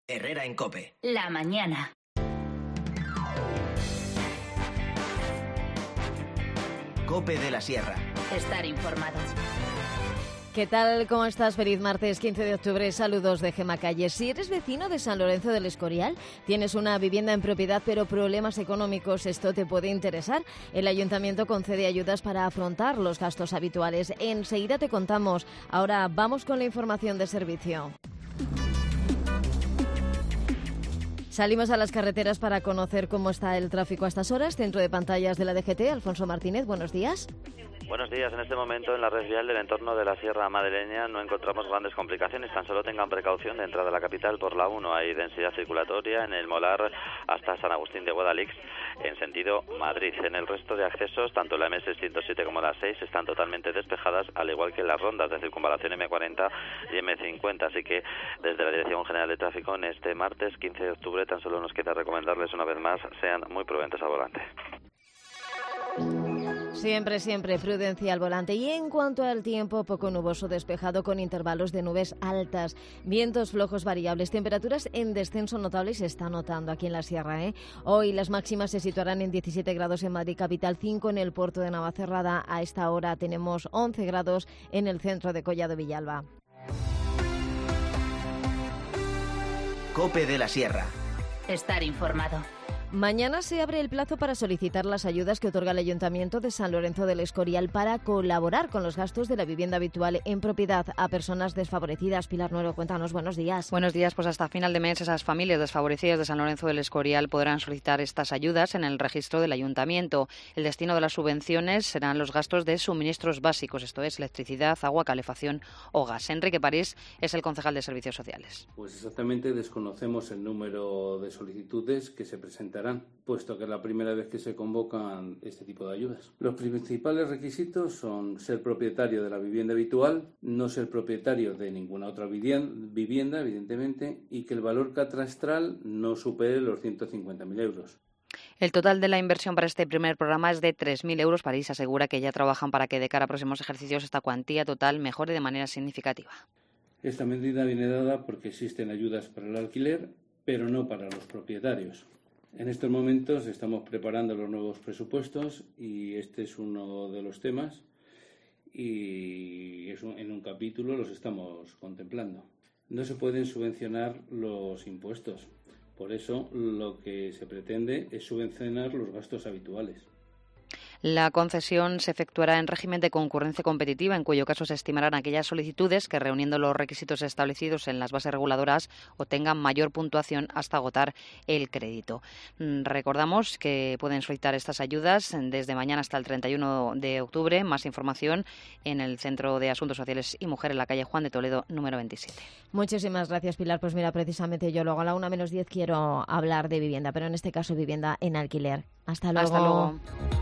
Herrera en COPE. La mañana. COPE de la Sierra. Estar informado. ¿Qué tal? ¿Cómo estás? Feliz martes 15 de octubre. Saludos de Gema Calle. Si eres vecino de San Lorenzo del Escorial, tienes una vivienda en propiedad pero problemas económicos, esto te puede interesar. El Ayuntamiento concede ayudas para afrontar los gastos habituales. Enseguida te contamos. Ahora vamos con la información de servicio. Salimos a las carreteras para conocer cómo está el tráfico a estas horas. Centro de pantallas de la DGT, Alfonso Martínez, buenos días. Buenos días. En este momento en la red vial del entorno de la Sierra Madrileña no encontramos grandes complicaciones. Tan solo tengan precaución de entrada a la capital por la 1. Hay densidad circulatoria en el Molar hasta San Agustín de Guadalix en sentido Madrid. En el resto de accesos, tanto la M607 como la 6 están totalmente despejadas, al igual que las rondas de circunvalación M40 y M50. Así que desde la Dirección General de Tráfico en este martes 15 de octubre tan solo nos queda recomendarles una vez más sean muy prudentes al volante. Siempre prudencia al volante. Y en cuanto al tiempo, poco nuboso, despejado con intervalos de nubes altas, vientos flojos variables, temperaturas en descenso notable se está notando aquí en la Sierra. Hoy las máximas se situarán en 17 grados en Madrid capital, 5 en el puerto de Navacerrada. A esta hora tenemos 11 grados en el centro de Collado Villalba. COPE de la Sierra. Estar informado. Mañana se abre el plazo para solicitar las ayudas que otorga el Ayuntamiento de San Lorenzo del Escorial para colaborar con los gastos de la vivienda habitual en propiedad a personas desfavorecidas. Pilar Nuero, cuéntanos, buenos días. Buenos días, pues hasta final de mes esas familias desfavorecidas de San Lorenzo del Escorial podrán solicitar estas ayudas en el registro del Ayuntamiento. El destino de las subvenciones serán los gastos de suministros básicos, esto es electricidad, agua, calefacción o gas. Enrique París es el concejal de Servicios Sociales. Pues exactamente desconocemos el número de solicitudes que se presentarán, puesto que es la primera vez que se convocan este tipo de ayudas. Los principales requisitos son ser propietario de la vivienda habitual, no ser propietario de ninguna otra vivienda, evidentemente, y que el valor catastral no supere los 150.000 euros. El total de la inversión para este primer programa es de 3.000 euros. París asegura que ya trabajan para que de cara a próximos ejercicios esta cuantía total mejore de manera significativa. Esta medida viene dada porque existen ayudas para el alquiler, pero no para los propietarios. En estos momentos estamos preparando los nuevos presupuestos y este es uno de los temas y en un capítulo los estamos contemplando. No se pueden subvencionar los impuestos, por eso lo que se pretende es subvencionar los gastos habituales. La concesión se efectuará en régimen de concurrencia competitiva, en cuyo caso se estimarán aquellas solicitudes que, reuniendo los requisitos establecidos en las bases reguladoras, obtengan mayor puntuación hasta agotar el crédito. Recordamos que pueden solicitar estas ayudas desde mañana hasta el 31 de octubre. Más información en el Centro de Asuntos Sociales y Mujer, en la calle Juan de Toledo, número 27. Muchísimas gracias, Pilar. Pues mira, precisamente yo luego a la 1:10 quiero hablar de vivienda, pero en este caso vivienda en alquiler. Hasta luego. Hasta luego.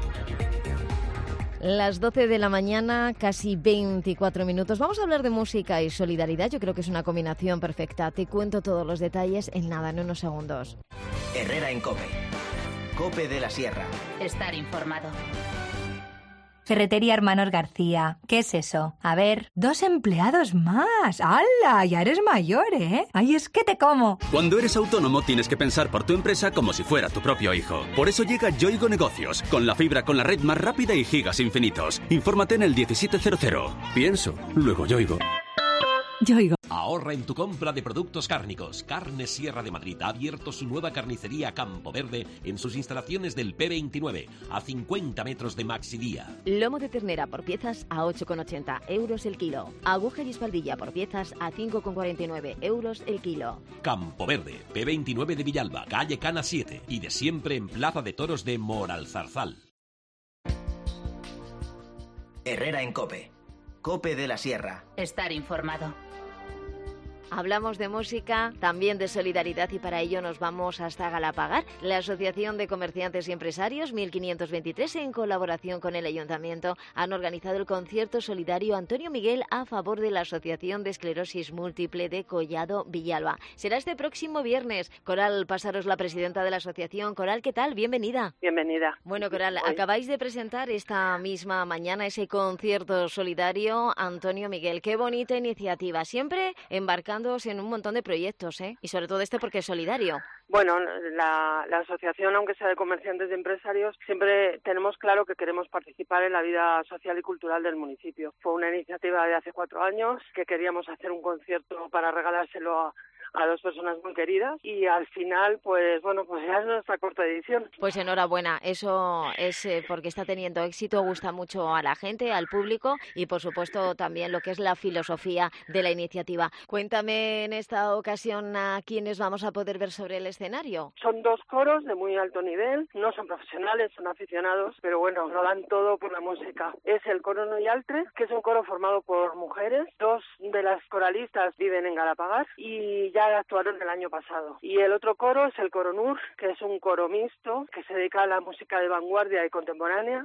Las 12 de la mañana, casi 24 minutos. Vamos a hablar de música y solidaridad. Yo creo que es una combinación perfecta. Te cuento todos los detalles en nada, en unos segundos. Herrera en COPE. COPE de la Sierra. Estar informado. Ferretería Hermanos García. ¿Qué es eso? A ver, 2 empleados más. ¡Hala! Ya eres mayor, ¿eh? ¡Ay, es que te como! Cuando eres autónomo tienes que pensar por tu empresa como si fuera tu propio hijo. Por eso llega Yoigo Negocios, con la fibra con la red más rápida y gigas infinitos. Infórmate en el 1700. Pienso, luego Yoigo. Yoigo. Ahorra en tu compra de productos cárnicos. Carnes Sierra de Madrid ha abierto su nueva carnicería Campo Verde en sus instalaciones del P29, a 50 metros de Maxidía. Lomo de ternera por piezas a 8,80 euros el kilo. Aguja y espaldilla por piezas a 5,49 euros el kilo. Campo Verde, P29 de Villalba, calle Cana 7 y de siempre en Plaza de Toros de Moralzarzal. Herrera en COPE. COPE de la Sierra. Estar informado. Hablamos de música, también de solidaridad y para ello nos vamos hasta Galapagar. La Asociación de Comerciantes y Empresarios 1523, en colaboración con el Ayuntamiento, han organizado el concierto solidario Antonio Miguel a favor de la Asociación de Esclerosis Múltiple de Collado Villalba. Será este próximo viernes. Coral Pásaros, la presidenta de la asociación. Coral, ¿qué tal? Bienvenida. Bienvenida. Bueno, Coral, acabáis de presentar esta misma mañana ese concierto solidario Antonio Miguel. Qué bonita iniciativa, siempre embarcando implicándose en un montón de proyectos, ¿eh? Y sobre todo este porque es solidario. Bueno, la asociación, aunque sea de comerciantes y empresarios, siempre tenemos claro que queremos participar en la vida social y cultural del municipio. Fue una iniciativa de hace 4 años que queríamos hacer un concierto para regalárselo a 2 personas muy queridas y al final, pues bueno, pues ya es nuestra corta edición. Pues enhorabuena, eso es porque está teniendo éxito, gusta mucho a la gente, al público y por supuesto también lo que es la filosofía de la iniciativa. Cuéntame en esta ocasión a quiénes vamos a poder ver sobre el escenario. Son 2 coros de muy alto nivel, no son profesionales, son aficionados, pero bueno, lo dan todo por la música. Es el coro Noialtre, que es un coro formado por mujeres, 2 de las coralistas viven en Galapagar y ya actuaron el año pasado. Y el otro coro es el coro Nur, que es un coro mixto que se dedica a la música de vanguardia y contemporánea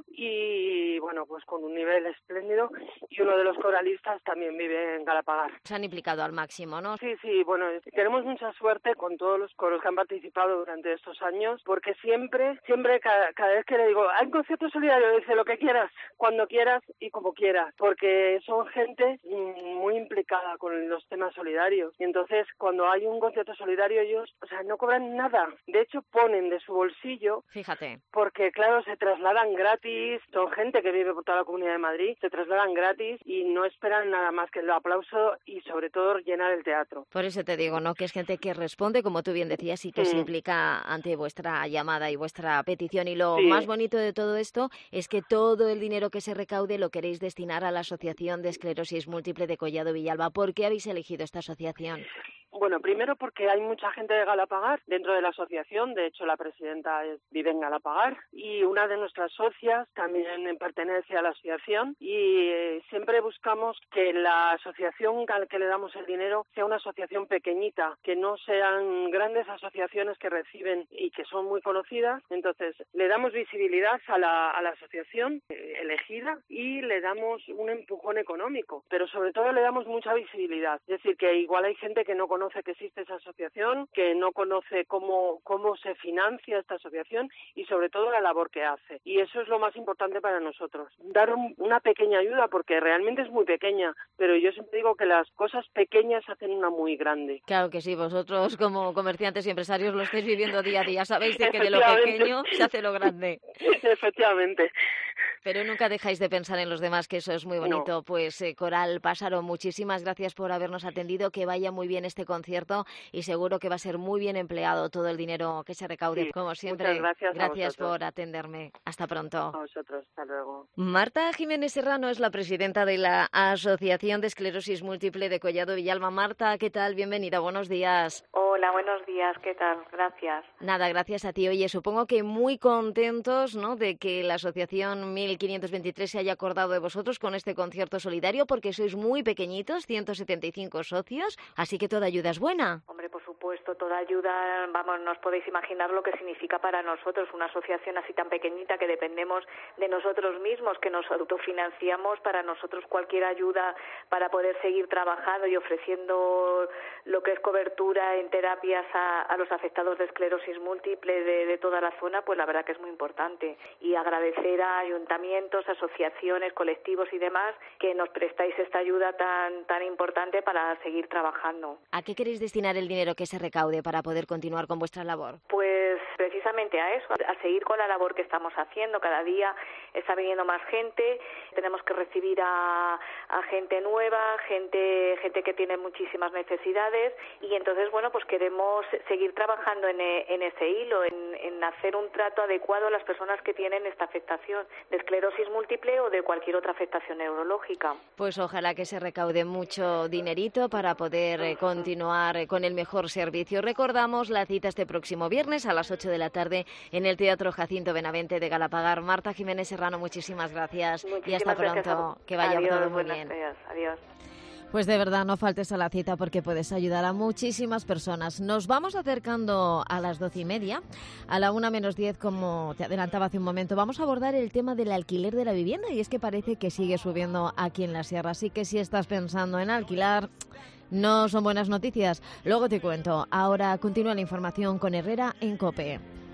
y bueno, pues con un nivel espléndido y uno de los coralistas también vive en Galapagar. Se han implicado al máximo, ¿no? Sí, bueno, tenemos mucha suerte con todos los coros que han participado durante estos años porque siempre cada vez que le digo, hay un concierto solidario, dice lo que quieras, cuando quieras y como quieras, porque son gente muy implicada con los temas solidarios y entonces cuando hay un concierto solidario ellos, o sea, no cobran nada. De hecho, ponen de su bolsillo. Fíjate. Porque, claro, se trasladan gratis. Son gente que vive por toda la Comunidad de Madrid. Se trasladan gratis y no esperan nada más que el aplauso y, sobre todo, llenar el teatro. Por eso te digo, ¿no? Que es gente que responde, como tú bien decías, y que se implica ante vuestra llamada y vuestra petición. Y lo más bonito de todo esto es que todo el dinero que se recaude lo queréis destinar a la Asociación de Esclerosis Múltiple de Collado Villalba. ¿Por qué habéis elegido esta asociación? Bueno, primero porque hay mucha gente de Galapagar dentro de la asociación, de hecho la presidenta vive en Galapagar y una de nuestras socias también pertenece a la asociación y siempre buscamos que la asociación al que le damos el dinero sea una asociación pequeñita, que no sean grandes asociaciones que reciben y que son muy conocidas, entonces le damos visibilidad a la asociación elegida y le damos un empujón económico, pero sobre todo le damos mucha visibilidad, es decir, que igual hay gente que no conoce que existe esa asociación, que no conoce cómo se financia esta asociación y sobre todo la labor que hace. Y eso es lo más importante para nosotros. Dar una pequeña ayuda, porque realmente es muy pequeña, pero yo siempre digo que las cosas pequeñas hacen una muy grande. Claro que sí, vosotros como comerciantes y empresarios lo estáis viviendo día a día, sabéis de que de lo pequeño se hace lo grande. Efectivamente. Pero nunca dejáis de pensar en los demás, que eso es muy bonito. No. Pues Coral Pásaro, muchísimas gracias por habernos atendido, que vaya muy bien este concierto y seguro que va a ser muy bien empleado todo el dinero que se recaude. Sí, como siempre, gracias por atenderme. Hasta pronto. A vosotros, hasta luego. Marta Jiménez Serrano es la presidenta de la Asociación de Esclerosis Múltiple de Collado Villalba. Marta, ¿qué tal? Bienvenida, buenos días. Hola, buenos días, ¿qué tal? Gracias. Nada, gracias a ti. Oye, supongo que muy contentos, ¿no?, de que la Asociación 1523 se haya acordado de vosotros con este concierto solidario, porque sois muy pequeñitos, 175 socios, así que toda ayuda es buena. Hombre, por supuesto, toda ayuda, vamos, no os podéis imaginar lo que significa para nosotros una asociación así tan pequeñita que dependemos de nosotros mismos, que nos autofinanciamos. Para nosotros cualquier ayuda para poder seguir trabajando y ofreciendo lo que es cobertura en terapias a los afectados de esclerosis múltiple de toda la zona, pues la verdad que es muy importante. Y agradecer a ayuntamientos, asociaciones, colectivos y demás que nos prestáis esta ayuda tan importante para seguir trabajando. ¿A qué queréis destinar el dinero que se recaude para poder continuar con vuestra labor? Pues precisamente a eso, a seguir con la labor que estamos haciendo. Cada día está viniendo más gente, tenemos que recibir a gente nueva, gente que tiene muchísimas necesidades y entonces, bueno, pues queremos seguir trabajando en ese hilo, en hacer un trato adecuado a las personas que tienen esta afectación de esclerosis múltiple o de cualquier otra afectación neurológica. Pues ojalá que se recaude mucho dinerito para poder continuar con el mejor servicio. Recordamos la cita este próximo viernes a las 8 de la tarde en el Teatro Jacinto Benavente de Galapagar. Marta Jiménez Serrano, muchísimas gracias y hasta pronto. Que vaya todo muy bien. Adiós. Pues de verdad no faltes a la cita porque puedes ayudar a muchísimas personas. Nos vamos acercando a las 12:30, a la 1:10, como te adelantaba hace un momento. Vamos a abordar el tema del alquiler de la vivienda y es que parece que sigue subiendo aquí en la sierra. Así que si estás pensando en alquilar, no son buenas noticias. Luego te cuento. Ahora continúa la información con Herrera en COPE.